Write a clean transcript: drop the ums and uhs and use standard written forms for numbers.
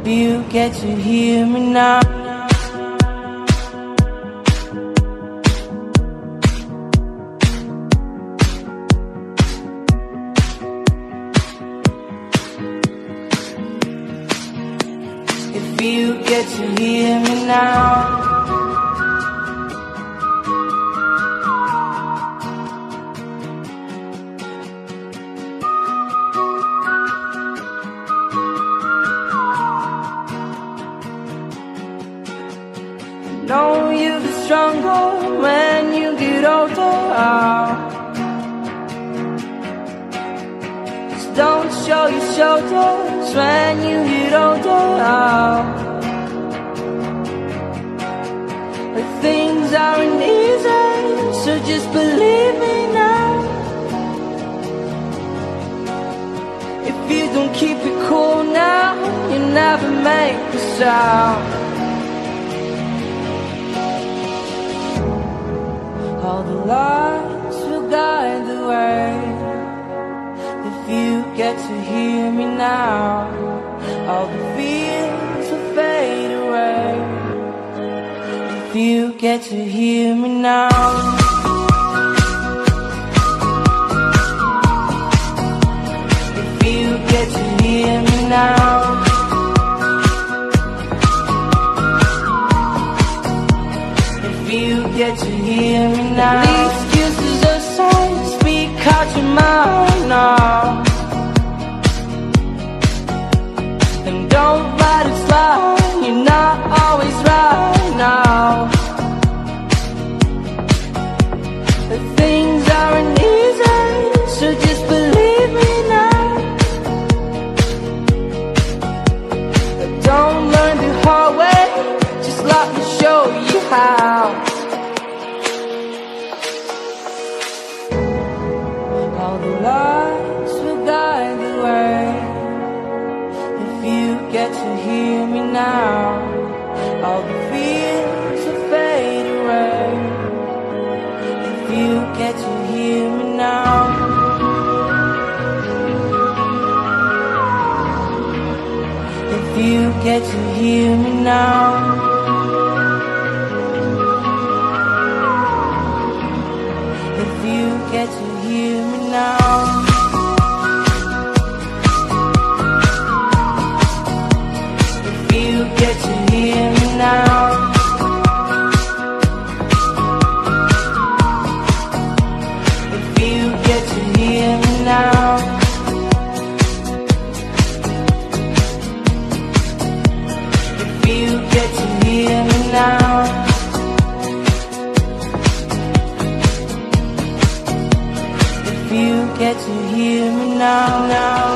If you get to hear me now. If you get to hear me now. Know you'll be stronger when you get older. Just don't show your shoulders when you get older. But things aren't easy, so just believe me now. If you don't keep it cool now, you never make a sound. All the lights will guide the way. If you get to hear me now, all the fears will fade away. If you get to hear me now. If you get to hear me now. You get to hear me now. Leave excuses aside, speak out your mind now. And don't let it slide, you're not always right now. But things aren't easy, so just believe me now. But don't learn the hard way, just let me show you how. All the lights will guide the way. If you get to hear me now, all the fears will fade away. If you get to hear me now. If you get to hear me now. If you get to hear me now. If you get to hear me now. If you get to hear me now. If you get to hear me now. If you get to hear me now, now.